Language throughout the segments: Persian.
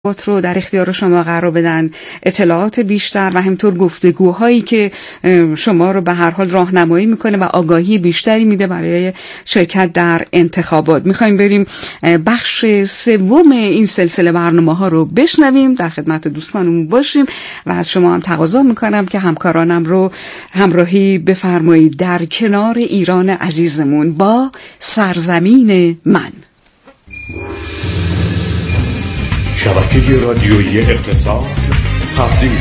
رو در اختیار شما قرار بدن، اطلاعات بیشتر و همینطور گفتگوهایی که شما رو به هر حال راهنمایی میکنه و آگاهی بیشتری میده برای شرکت در انتخابات. میخوایم بریم بخش سوم این سلسله برنامه‌ها رو بشنویم، در خدمت دوستانمون باشیم و از شما هم تقاضا میکنم که همکارانم رو همراهی بفرمایید در کنار ایران عزیزمون با سرزمین من. شبکه رادیویی اقتصاد تبدیل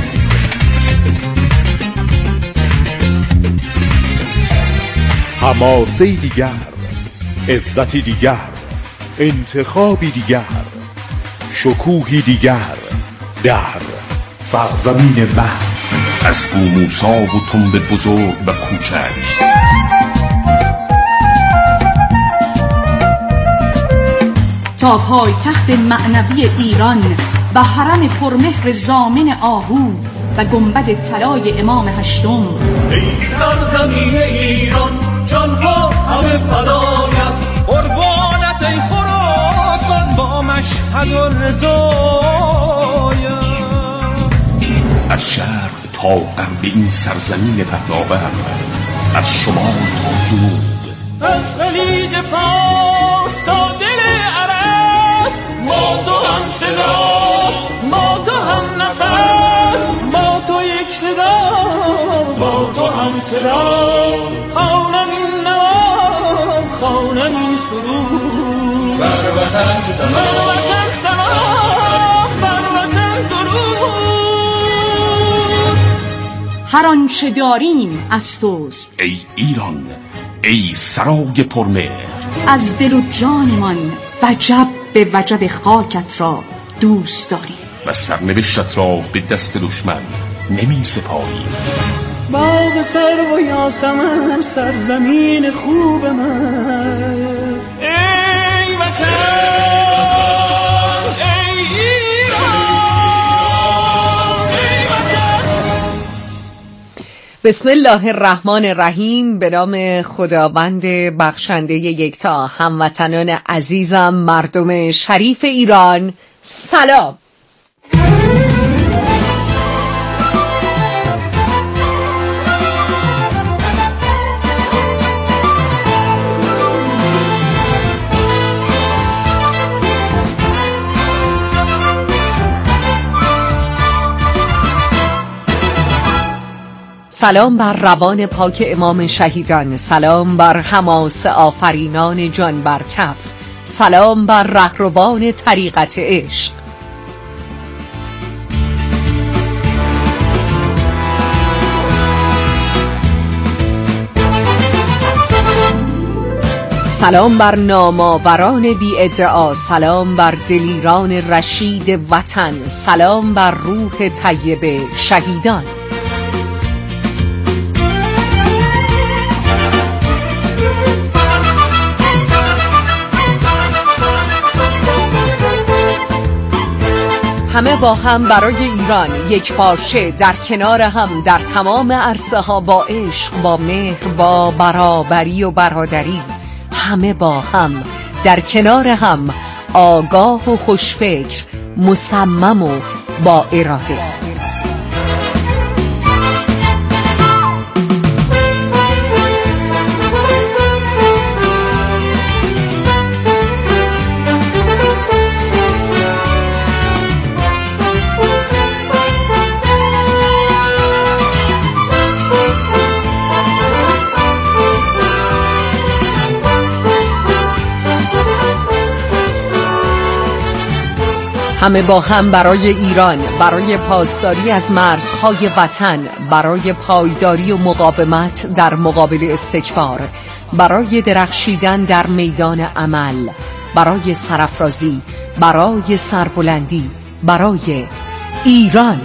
حماسه‌ای دیگر، عزتی دیگر، انتخابی دیگر، شکوهی دیگر در سرزمین من. از موسی و تنب بزرگ و کوچک، تا پایتخت معنوی ایران و حرم پرمهر ضامن آهو و گنبد طلای امام هشتم. ای سرزمین ایران، جانها همه فدایت، قربانت ای خراسان با مشهد و رضایت. از شرق تا غرب این سرزمین پهناور، از شمال تا جنوب، از خلیج فارس تا دل عرب، ما تو هم صدا، ما تو هم نفس، ما تو یک صدا، ما تو هم صدا. خوانم این نام، خوانم این سرود، بر وطن سلام، بر وطن سلام، بر وطن درود. هر آنچه داریم از توست ای ایران، ای سرای پرمهر. از دل و جانمان وجب به وجب خاکت را دوست داریم و سرنوشتت را به دست دشمن نمی سپاریم. باغ سرو و یاسمن، سرزمین خوب من، ای وطن، ای ایران، ای وطن. بسم الله الرحمن الرحیم. به نام خداوند بخشنده یکتا. هموطنان عزیزم، مردم شریف ایران، سلام. سلام بر روان پاک امام شهیدان، سلام بر حماس آفرینان جان بر کف، سلام بر رهروان طریقت عشق. سلام بر نامآوران بی ادعا، سلام بر دلیران رشید وطن، سلام بر روح طیب شهیدان. همه با هم برای ایران، یک پارچه در کنار هم در تمام عرصه ها، با عشق، با مهر، با برابری و برادری، همه با هم در کنار هم، آگاه و خوشفکر، مصمم و با اراده. همه با هم برای ایران، برای پاسداری از مرزهای وطن، برای پایداری و مقاومت در مقابل استکبار، برای درخشیدن در میدان عمل، برای سرافرازی، برای سربلندی، برای ایران.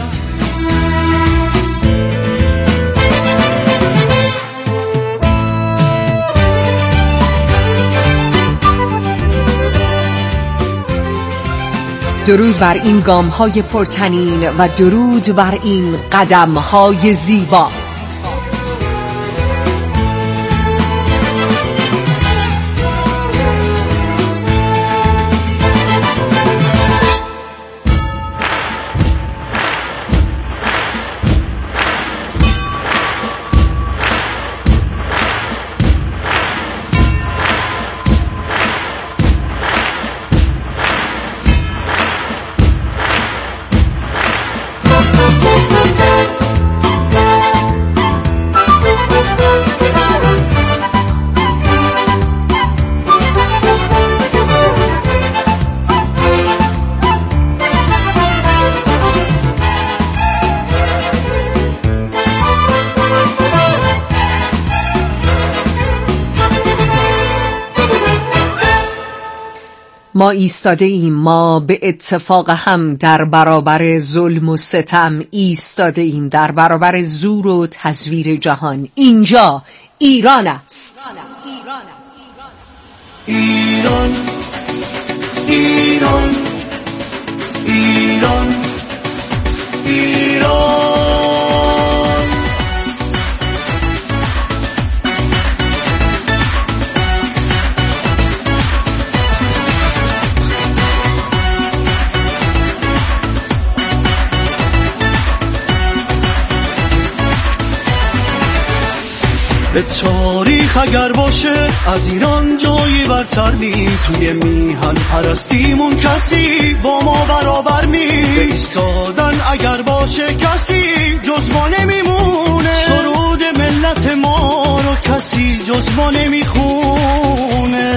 درود بر این گام‌های پرتنین و درود بر این قدم‌های زیبا. ما ایستاده ایم، ما به اتفاق هم در برابر ظلم و ستم ایستاده ایم، در برابر زور و تزویر جهان. اینجا ایران است. ایران ایران ایران ایران به تاریخ اگر باشه از ایران جایی برتر نیست. توی میهن پرستیمون کسی با ما برابر نیست. ایستادن اگر باشه کسی جز ما نمیمونه. سرود ملت ما رو کسی جز ما نمیخونه.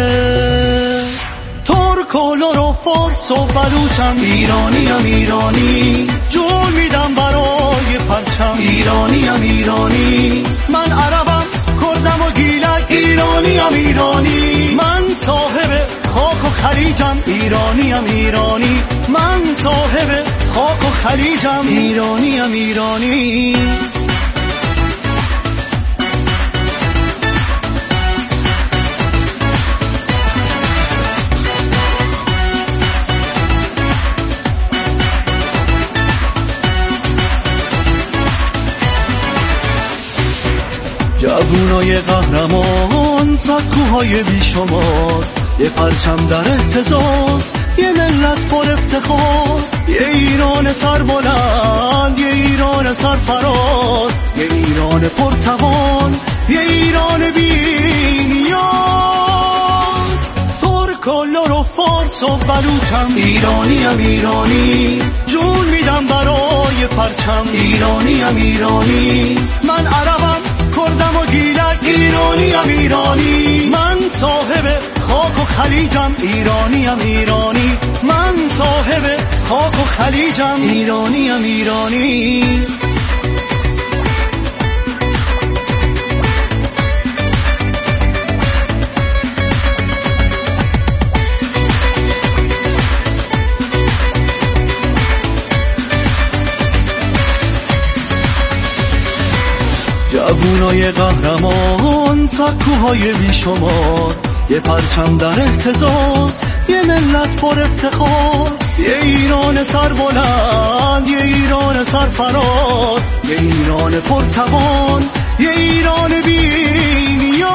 ترک و لور و فارس و بلوچم ایرانیم ایرانی. جون میدم برای پرچم ایرانیم ایرانی. من عربم کردم و گیلک ایرانیم ایرانی. من صاحب خاک و خلیجم ایرانیم ایرانی. من صاحب خاک و خلیجم ایرانیم ایرانی. جوونای قهرمان، سکوهای بیشمار، یه پرچم در اهتزاز، یه ملت پر افتخار. یه ایران سربلند، یه ایران سرفراز، یه ایران پرتوان، یه ایران بی‌نیاز. ترک و لور و فارس و بلوچم ایرانیم ایرانی. جون میدم برای پرچم ایرانیم ایرانی. من عربم کردم و گیلک ایرانیم ایرانی. من صاحب خاک و خلیجم ایرانیم ایرانی. من صاحب خاک و خلیجم ایرانیم ایرانی. جوونای قهرمان، سکوهای بیشمار، یه پرچم در اهتزاز، یه ملت پر افتخار. یه ایران سربلند، یه ایران سرفراز، یه ایران پرتوان، یه ایران بی‌نیاز.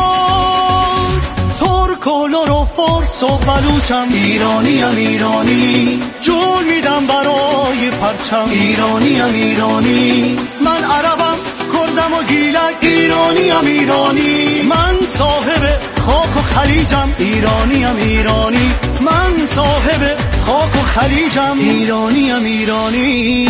ترک و لور و فارس و بلوچم ایرانیم ایرانی. جون میدم برای پرچم ایرانیم ایرانی. من عربم کردم و گیلک ایرانیم ایرانی. من صاحب خاک و خلیجم ایرانیم ایرانی. من صاحب خاک و خلیجم ایرانیم ایرانی.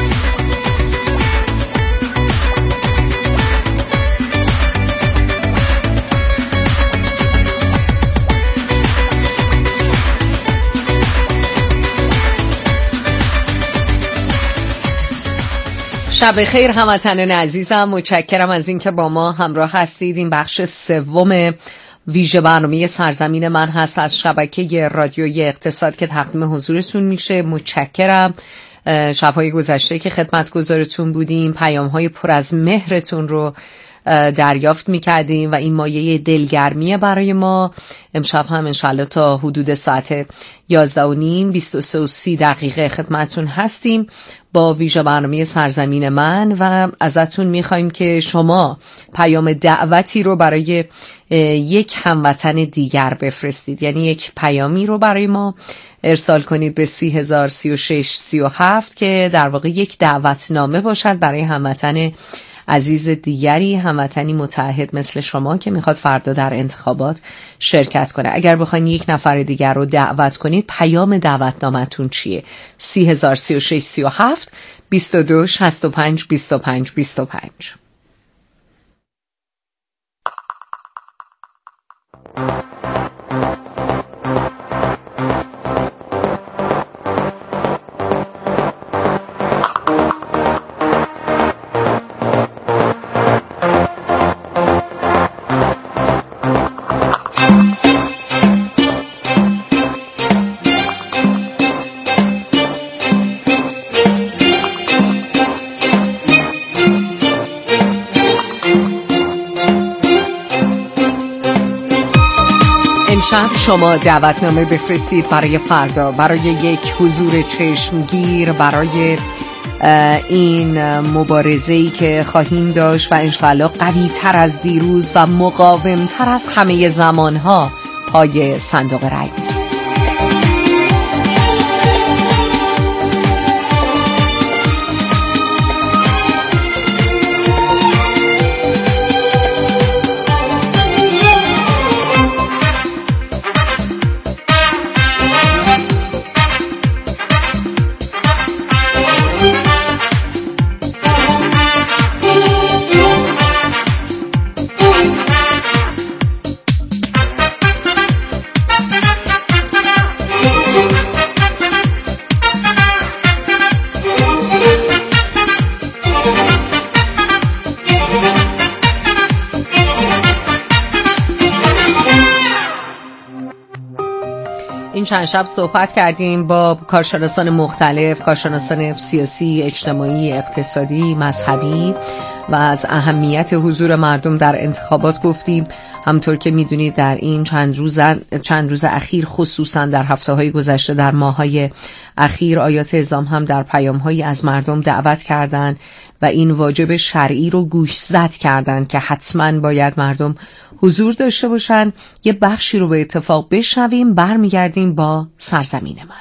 شب خیر هموطنان عزیزم، متشکرم از اینکه با ما همراه هستید. این بخش سوم ویژه برنامه سرزمین من هست از شبکه رادیویی اقتصاد که تقدیم حضورتون میشه. متشکرم. شب‌های گذشته که خدمتگزارتون بودیم پیام‌های پر از مهرتون رو دریافت میکردیم و این مایه دلگرمیه برای ما. امشب هم انشالله تا حدود ساعت 11:30 23:30 خدمتون هستیم با ویژه برنامه سرزمین من و ازتون میخوایم که شما پیام دعوتی رو برای یک هموطن دیگر بفرستید. یعنی یک پیامی رو برای ما ارسال کنید به 303637 که در واقع یک دعوتنامه باشد برای هموطن عزیز دیگری، هموطنی متعهد مثل شما که میخواد فردا در انتخابات شرکت کنه. اگر بخواید یک نفر دیگر رو دعوت کنید پیام دعوتنامه‌تون چیه؟ 303637 22 65 25 25. امشب شما دعوتنامه بفرستید برای فردا، برای یک حضور چشمگیر، برای این مبارزه‌ای که خواهیم داشت و انشاءالله قوی تر از دیروز و مقاوم تر از همه زمانها پای صندوق رای. این چند شب صحبت کردیم با کارشناسان مختلف، کارشناسان سیاسی، اجتماعی، اقتصادی، مذهبی و از اهمیت حضور مردم در انتخابات گفتیم. همطور که میدونید در این چند روز اخیر، خصوصا در هفته‌های گذشته، در ماه‌های اخیر، آیات اعظام هم در پیام‌هایی از مردم دعوت کردند و این واجب شرعی رو گوشزد کردند که حتما باید مردم حضور داشته باشن. یه بخشی رو به اتفاق بشنویم، برمیگردیم با سرزمین من.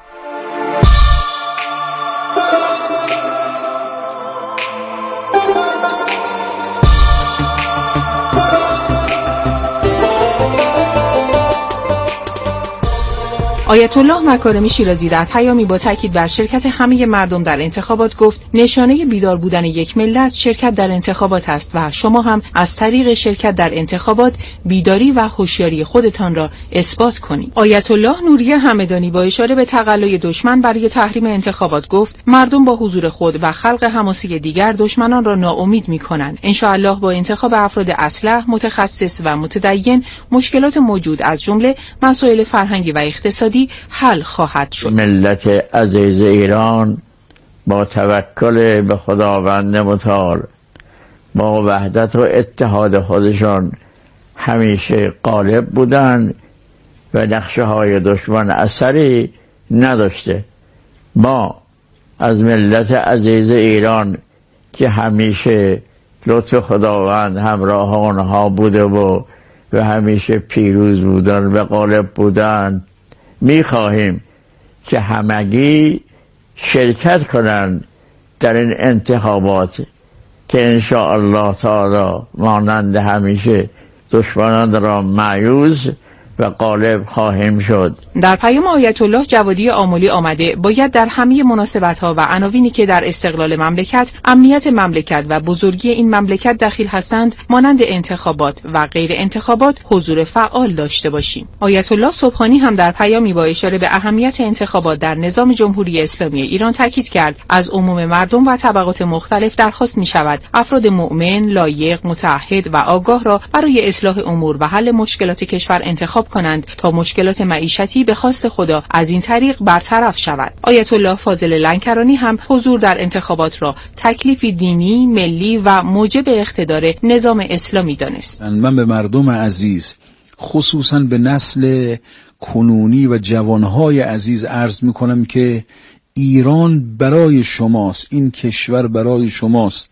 آیت الله مکارمی شیرازی در پیامی با تاکید بر شرکت همه مردم در انتخابات گفت: نشانه بیدار بودن یک ملت شرکت در انتخابات است و شما هم از طریق شرکت در انتخابات بیداری و هوشیاری خودتان را اثبات کنید. آیت الله نوری همدانی با اشاره به تقلای دشمن برای تحریم انتخابات گفت: مردم با حضور خود و خلق حماسی دیگر دشمنان را ناامید می‌کنند. ان شاء الله با انتخاب افراد اصلح، متخصص و متدین، مشکلات موجود از جمله مسائل فرهنگی و اقتصادی حل خواهد شد. ملت عزیز ایران با توکل به خداوند متعال، با وحدت و اتحاد خودشان همیشه غالب بودند و نقشه های دشمن اثری نداشته. ما از ملت عزیز ایران که همیشه لطف خداوند همراه آنها بوده و همیشه پیروز بودن و غالب بودن، می‌خواهیم که همگی شرکت کنند در این انتخابات که ان شاء الله تعالی مانند همیشه دشمنان را مایوس و غالب خواهیم شد. در پیام آیت الله جوادی آملی آمده: باید در همه مناسبت‌ها و عناوینی که در استقلال مملکت، امنیت مملکت و بزرگی این مملکت دخیل هستند، مانند انتخابات و غیر انتخابات، حضور فعال داشته باشیم. آیت الله سبحانی هم در پیامی با اشاره به اهمیت انتخابات در نظام جمهوری اسلامی ایران تاکید کرد: از عموم مردم و طبقات مختلف درخواست می‌شود افراد مؤمن، لایق، متعهد و آگاه را برای اصلاح امور و حل مشکلات کشور انتخاب کنند تا مشکلات معیشتی به خواست خدا از این طریق برطرف شود. آیت الله فاضل لنکرانی هم حضور در انتخابات را تکلیفی دینی، ملی و موجب اقتدار نظام اسلامی دانست. من به مردم عزیز، خصوصا به نسل کنونی و جوانهای عزیز عرض میکنم که ایران برای شماست، این کشور برای شماست.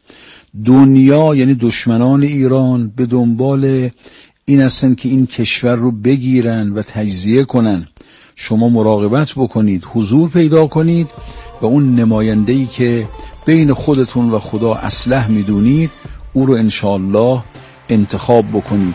دنیا یعنی دشمنان ایران به دنبال این هستن که این کشور رو بگیرن و تجزیه کنن. شما مراقبت بکنید، حضور پیدا کنید و اون نماینده‌ای که بین خودتون و خدا اصلح میدونید او رو انشاءالله انتخاب بکنید.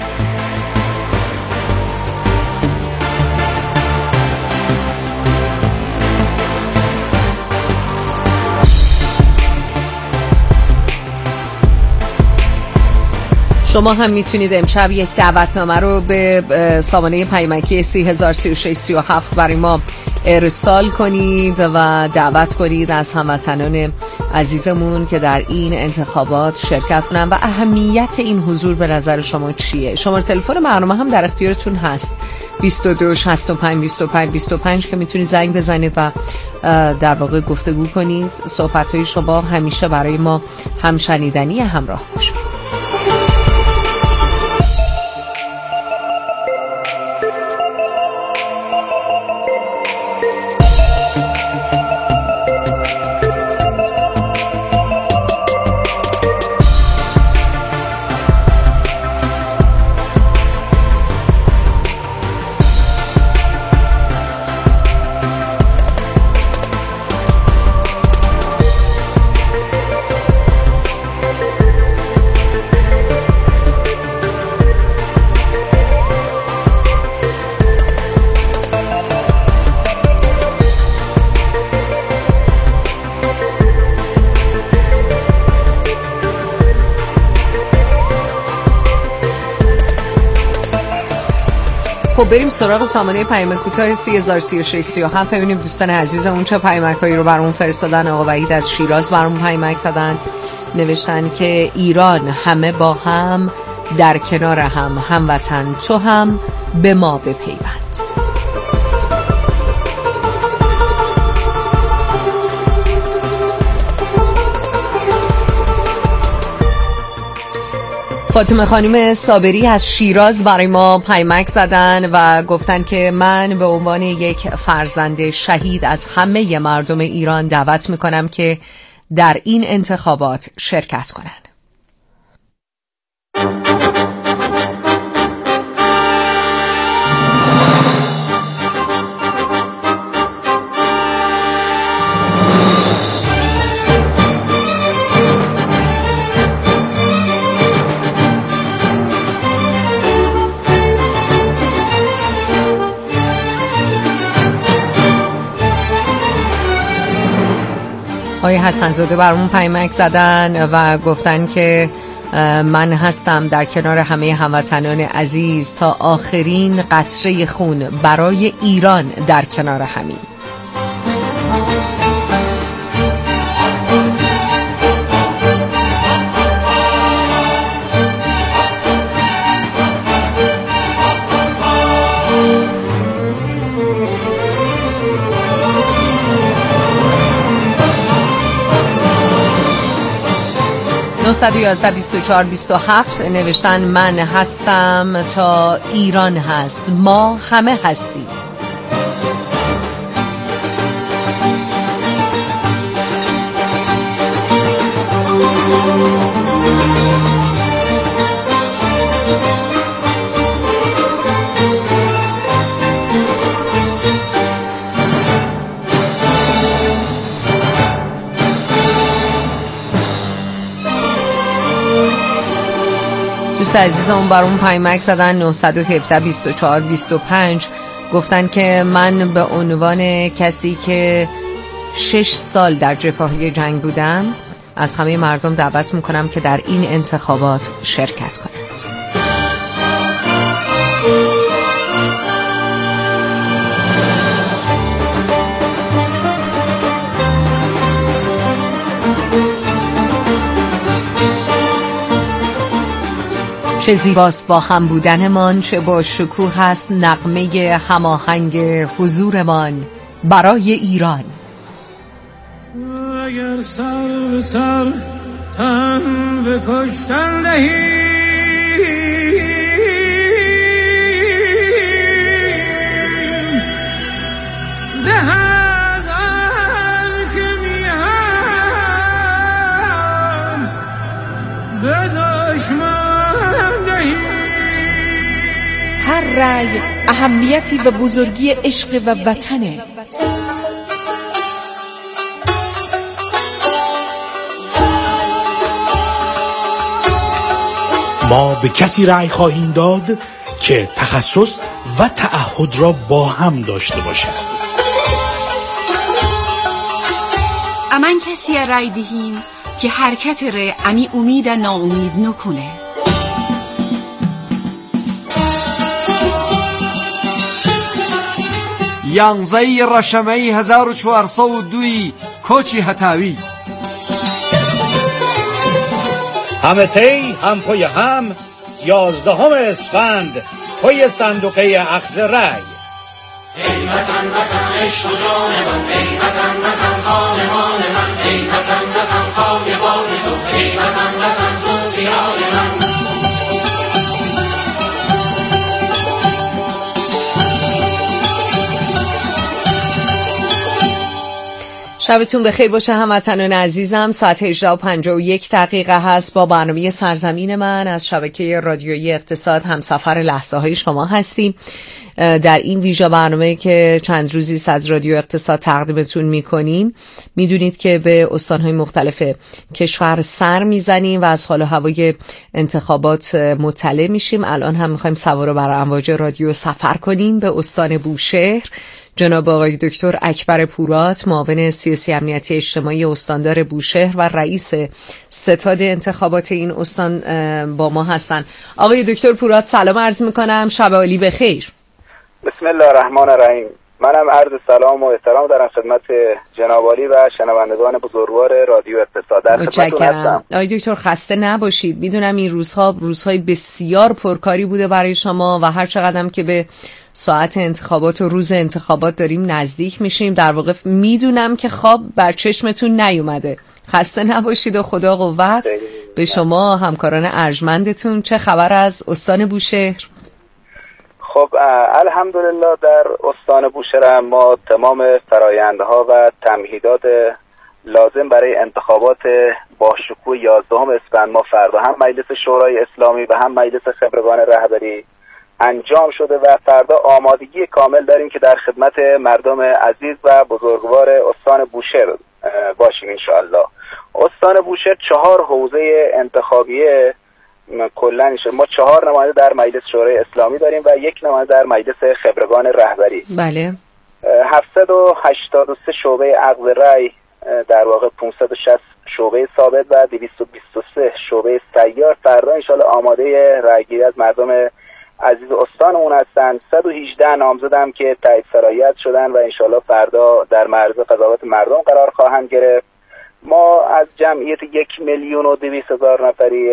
شما هم میتونید امشب یک دعوتنامه رو به سامانه پیامکی 303637 برای ما ارسال کنید و دعوت کنید از هموطنان عزیزمون که در این انتخابات شرکت کنن و اهمیت این حضور به نظر شما چیه. شماره تلفن برنامه هم در اختیارتون هست 22 65 25 25 که میتونید زنگ بزنید و در واقع گفتگو کنید. صحبت‌های شما همیشه برای ما هم شنیدنی همراه باشه. خب بریم سراغ سامانه پیام کوتاه 303637 ببینیم دوستان عزیزمون چه پیامکایی رو برامون فرستادن. آقا وحید از شیراز برامون پیامک زدن، نوشتن که ایران همه با هم در کنار هم، هموطن تو هم به ما بپیوند. فاطمه خانم صابری از شیراز برای ما پیامک زدن و گفتن که من به عنوان یک فرزند شهید از همه مردم ایران دعوت میکنم که در این انتخابات شرکت کنند. آقای حسن‌زاده برامون پیامک زدن و گفتن که من هستم در کنار همه هموطنان عزیز تا آخرین قطره خون برای ایران در کنار همین. (911-24-27) نوشتن من هستم تا ایران هست، ما همه هستیم. دوست عزیزم برام پیامک زدن 917-24-25 گفتن که من به عنوان کسی که 6 سال در جبهه جنگ بودم از همه مردم دعوت میکنم که در این انتخابات شرکت کنند. چه زیباست با هم بودنمان، چه با شکوه هست نغمه هماهنگ حضورمان برای ایران. اگر سر به سر تن به کشتن دهی به از آن که میهن به دشمن هر رأی اهمیتی و بزرگی عشق و وطنه. ما به کسی رأی خواهیم داد که تخصص و تعهد را با هم داشته باشد. امان کسی رأی دهیم که حرکت ره امی امید ناامید نکنه. یانزەی ڕەشەمەی 1402 کۆچی هەتاوی همه تی هم پای هم 11 اسفند پای صندوقه اخذ رأی. ای وطن وطن عشق و جان من، ای وطن وطن خانمان من، ای وطن وطن خانمان تو، ای وطن وطن تو خیال من. شبتون بخیر باشه هموطنان عزیزم. ساعت 18:51 هست. با برنامه سرزمین من از شبکه رادیویی اقتصاد همسفر لحظه های شما هستیم. در این ویژه برنامه که چند روزی از رادیو اقتصاد تقدیمتون میکنیم، میدونید که به استانهای مختلف کشور سر میزنیم و از حال و هوای انتخابات مطلع میشیم. الان هم میخوایم سوار بر امواج رادیو سفر کنیم به استان بوشهر. جناب آقای دکتر اکبر پورات، معاون سیاسی امنیتی اجتماعی استاندار بوشهر و رئیس ستاد انتخابات این استان با ما هستند. آقای دکتر پورات سلام عرض میکنم، شب عالی بخیر. بسم الله الرحمن الرحیم. منم عرض سلام و احترام دارم خدمت جناب عالی و شنوندگان بزرگوار رادیو اقتصاد. در خدمتتون هستم. آقای دکتر خسته نباشید. میدونم این روزهای بسیار پرکاری بوده برای شما و هر چقدرم که به ساعت انتخابات و روز انتخابات داریم نزدیک میشیم، در واقع میدونم که خواب بر چشمتون نیومده. خسته نباشید و خدا قوت به شما همکاران ارجمندتون. چه خبر از استان بوشهر؟ خب الحمدلله در استان بوشهر ما تمام فرایندها و تمهیدات لازم برای انتخابات با شکوه 11 اسفند ما فردا هم مجلس شورای اسلامی و هم مجلس خبرگان رهبری انجام شده و فردا آمادگی کامل داریم که در خدمت مردم عزیز و بزرگوار استان بوشهر باشیم انشاءالله. استان بوشهر 4 حوزه انتخابیه کلن شد. ما 4 نماینده در مجلس شورای اسلامی داریم و 1 نماینده در مجلس خبرگان رهبری. بله. 783 شعبه عقد رای، در واقع 560 شعبه ثابت و 223 شعبه سیار فردا انشالله آماده رایگیری از مردم عزیز استانمون هستند. 118 نامزد هم که تایید صلاحیت شدن و انشالله فردا در معرض قضاوت مردم قرار خواهند گرفت. ما از جمعیت 1,200,000 نفری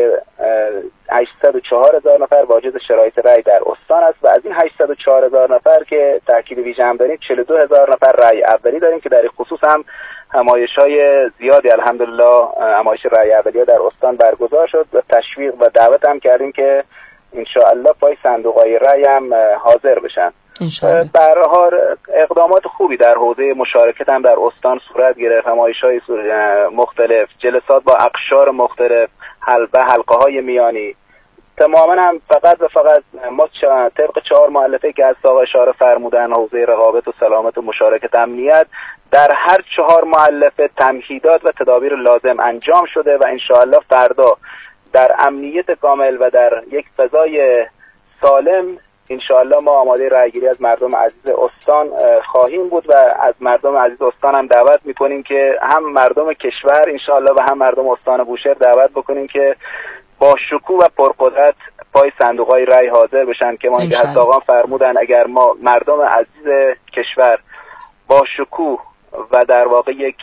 804,000 نفر واجد شرایط رأی در استان است و از این 804,000 نفر که تأکید ویژه هم داریم 42,000 نفر رأی اولی داریم که در این خصوص هم همایش‌های زیادی الحمدلله همایش رأی اولیه در استان برگزار شد و تشویق و دعوت هم کردیم که انشاءالله پای صندوق‌های رأی هم حاضر بشن. به هر حال اقدامات خوبی در حوزه مشارکت هم در استان صورت گرفت. همایش‌های مختلف، جلسات با اقشار مختلف، حلقه‌های میانی. تماما هم فقط ما طبق 4 مؤلفه که از آقای اشاره فرمودن، حوزه رقابت و سلامت و مشارکت امنیت، در هر 4 مؤلفه تمهیدات و تدابیر لازم انجام شده و انشاءالله فردا در امنیت کامل و در یک فضای سالم انشاءالله ما آماده رأیگیری از مردم عزیز استان خواهیم بود و از مردم عزیز استان هم دعوت میکنیم که هم مردم کشور انشاءالله و هم مردم استان بوشهر دعوت بکنیم که با شکوه و پرقدرت پای صندوق‌های رأی حاضر بشن که ما اینکه حتی آقا فرمودن اگر ما مردم عزیز کشور با شکوه و در واقع یک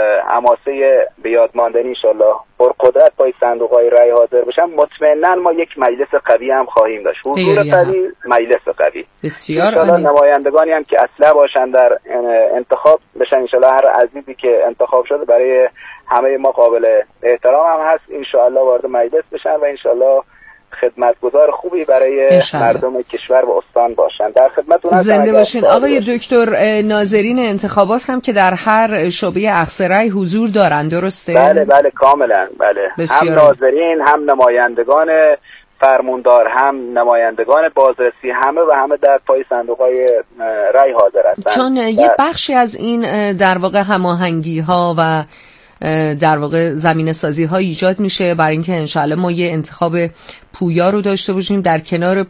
حماسه به یاد ماندنی انشالله پرقدرت پای صندوق‌های رأی حاضر بشن، مطمئنا ما یک مجلس قوی هم خواهیم داشت. حضور قوی، مجلس قوی. بسیار عالی. نمایندگانی هم که اصلا باشن در انتخاب بشن انشالله. هر عزیزی که انتخاب شده برای همه ما قابل احترام هم هست انشالله وارد مجلس بشن و انشالله خدمتگزار خوبی برای مردم کشور و استان باشند. در خدمتتون هستم. زنده باشین. آقای دکتر، ناظرین انتخابات هم که در هر شعبه اخذ رأی حضور دارن، درسته؟ بله کاملا. بله. هم ناظرین، هم نمایندگان فرماندار، هم نمایندگان بازرسی، همه در پای صندوق‌های رأی حاضر هستند. چون یه بخشی از این در واقع هماهنگی‌ها و در واقع زمینه سازی ها ایجاد میشه برای اینکه انشالله ما یه انتخاب پویا رو داشته باشیم. در کنار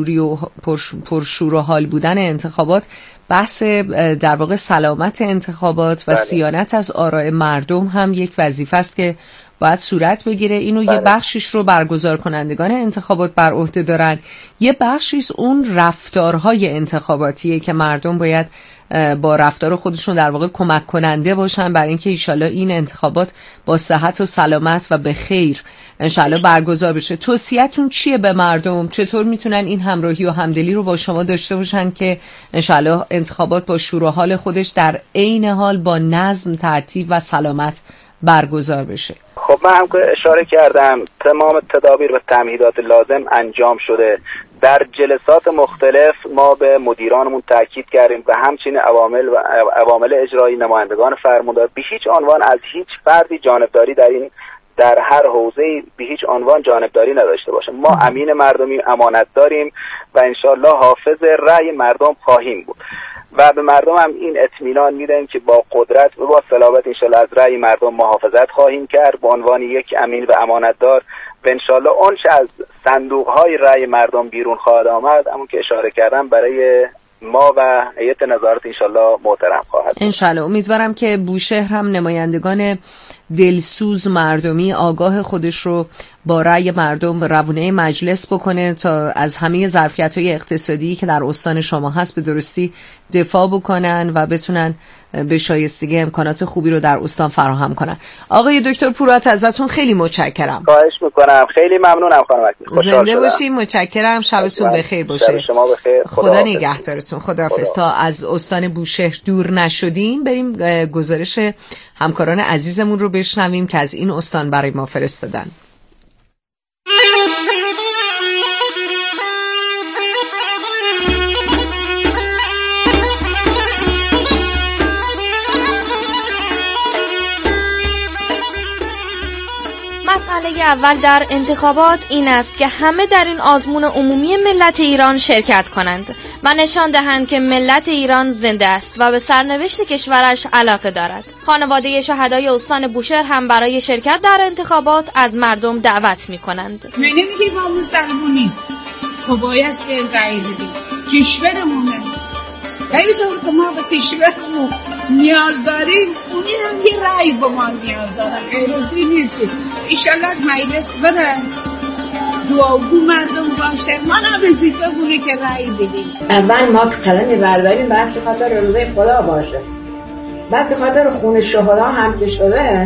پرشور و حال بودن انتخابات، بحث در واقع سلامت انتخابات و صیانت از آراء مردم هم یک وظیفه است که باید صورت بگیره. اینو یه بخشیش رو برگزار کنندگان انتخابات بر عهده دارن، یه بخشیش اون رفتارهای انتخاباتیه که مردم باید با رفتار خودشون در واقع کمک کننده باشن برای اینکه انشالله این انتخابات با صحت و سلامت و به خیر انشالله برگزار بشه. توصیه‌تون چیه به مردم؟ چطور میتونن این همراهی و همدلی رو با شما داشته باشن که انشالله انتخابات با شور و حال خودش در عین حال با نظم، ترتیب و سلامت برگزار بشه؟ خب من هم که اشاره کردم تمام تدابیر و تمهیدات لازم انجام شده. در جلسات مختلف ما به مدیرانمون تاکید کردیم و همچنین عوامل اجرایی، نمایندگان فرماندار به هیچ عنوان از هیچ فردی جانبداری در هر حوزه‌ای به هیچ عنوان جانبداری نداشته باشه. ما امین مردمی، امانت داریم و انشالله حافظ رأی مردم خواهیم بود و به مردم هم این اطمینان میدیم که با قدرت و با صلابت انشالله از رأی مردم محافظت خواهیم کرد به عنوان یک امین و امانتدار و انشالله اونچه از صندوق‌های رأی مردم بیرون خواهد آمد، همون که اشاره کردم برای ما و هیئت نظارت انشالله محترم خواهد. انشالله. امیدوارم که بوشهر هم نمایندگان دلسوز مردمی آگاه خودش رو با رأی مردم به روونه مجلس بکنه تا از همه ظرفیت‌های اقتصادی که در استان شما هست به درستی دفاع بکنن و بتونن به شایستگی امکانات خوبی رو در استان فراهم کنن. آقای دکتر پورات ازتون خیلی متشکرم. خواهش میکنم. خیلی ممنونم خانم اکبر. زنده باشین. متشکرم. شبتون بخیر باشه. شب شما بخیر. خدا نگهدارتون. خداحافظ. تا از استان بوشهر دور نشدیم بریم گزارش همکاران عزیزمون رو بشنویم که از این استان برای ما فرستادن. مسئله اول در انتخابات این است که همه در این آزمون عمومی ملت ایران شرکت کنند و نشان دهند که ملت ایران زنده است و به سرنوشت کشورش علاقه دارد. خانواده شهدای استان بوشهر هم برای شرکت در انتخابات از مردم دعوت می کنند. من نمیگه ما مسلمونی خب باید که رأی بدیم کشورمونه. خیلی طور که ما به کشورمون نیاز داریم اونی هم یه رأی به ما نیاز دارن. غیروزی نیست. ایشالله مجلس بدن دعاگو مردم باشه ما نبزید بگونه که رأی بدیم. اول ما قدم برداریم بحث خاطر روزه خدا باشه. بعد خاطر خون شهدا هم که شده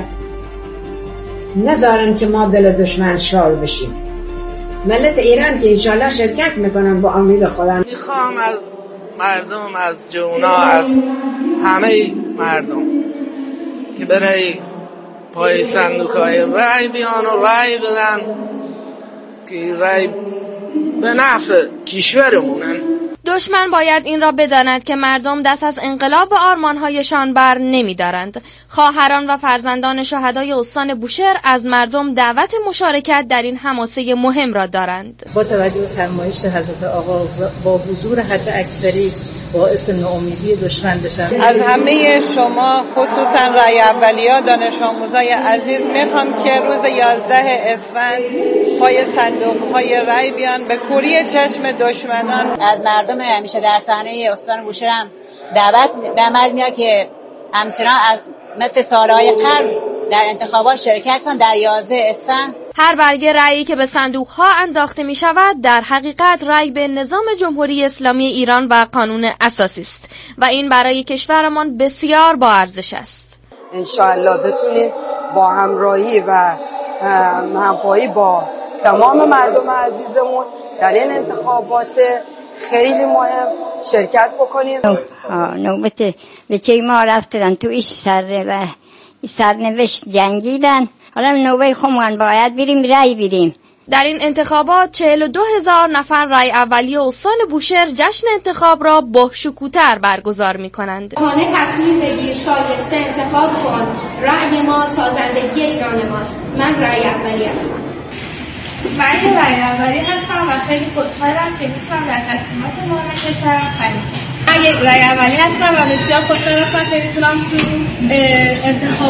ندارن که ما دل دشمن شال بشیم. ملت ایران که انشالله شرکت میکنن با امید خدا. میخوام از مردم، از جونا، از همه مردم که برای پای صندوق‌های رای بیان و رای بدن که رای به نفع کشورمونن. دشمن باید این را بداند که مردم دست از انقلاب و آرمان‌هایشان بر نمی‌دارند. خواهران و فرزندان شهدای استان بوشهر از مردم دعوت مشارکت در این حماسه مهم را دارند. با توجه به فرمایش حضرت آقا با حضور حد اکثری باعث ناامیدی دشمن بشن. از همه شما خصوصا رای اولیا دانش آموزای عزیز میخوام که روز 11 اسفند پای صندوق‌های رای بیان به کوری چشم دشمنان. از مردم همیشه در صحنه استان بوشهر هم دعوت به عمل میاد که همچنان از مثل سالهای قبل در انتخابات شرکت کن در 11 اسفند. هر برگه رأیی که به صندوق‌ها انداخته می شود در حقیقت رأی به نظام جمهوری اسلامی ایران و قانون اساسی است و این برای کشورمان بسیار با ارزش است. انشاءالله بتونیم با همراهی و همپایی با تمام مردم عزیزمون در این انتخابات خیلی مهم شرکت بکنیم. نوبت به چه ما رفتن تو ایش سرنوشت جنگیدن، حالا نوبه خودمون باید بریم رای بدیم. در این انتخابات 42,000 نفر رای اولیه استان بوشهر جشن انتخاب را با شکوتر برگزار می کنند. خانه تصمیم بگیر، شایسته انتخاب کن، رای ما سازندگی ایران ماست. من رای اولی هستم. من که رای اولی هستم و خیلی خوشحالم که میتونم در تصمیمات مهم کشورم سهیم کنم. من یک رای اولی هستم و بسیار خوشحال هستم که میتونم تو